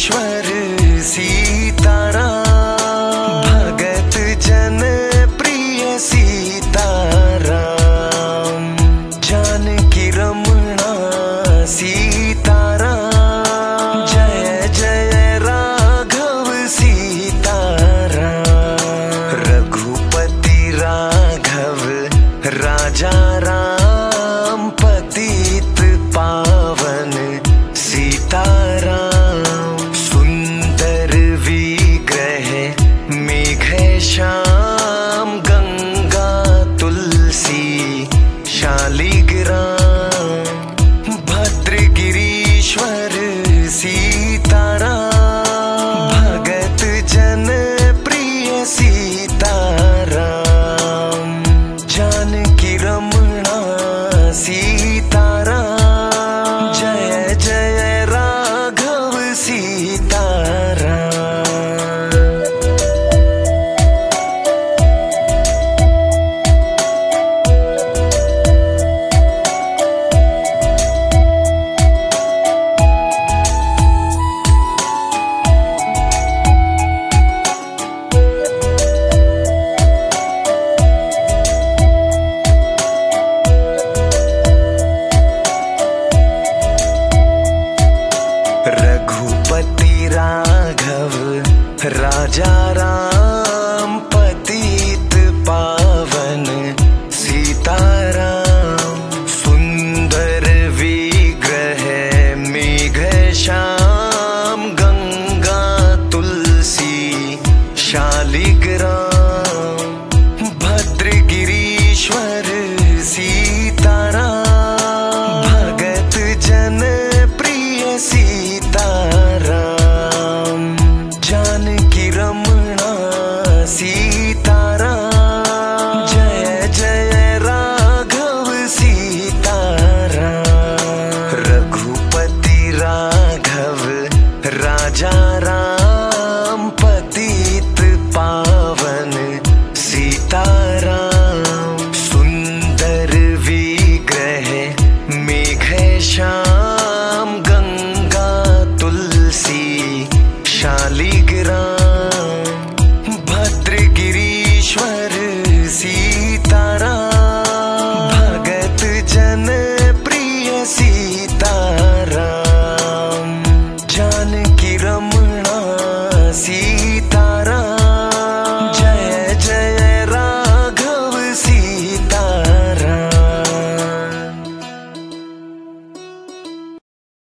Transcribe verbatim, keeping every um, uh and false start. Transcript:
गिरीश्वर सीताराम, भगत जन प्रिय सीताराम, जानकी रमणा सीताराम, जय जय राघव सीताराम, रघुपति राघव राजा राम, पतित पावन सीताराम, सुंदर विग्रह मेघ श्याम, गंगा तुलसी शालिग्राम, भद्रगिरीश्वर सीताराम, भगत जन प्रिय सीताराम, जानकी रमणा सीताराम, जय जय राघव सीताराम। रघुपति राघव राजा राम,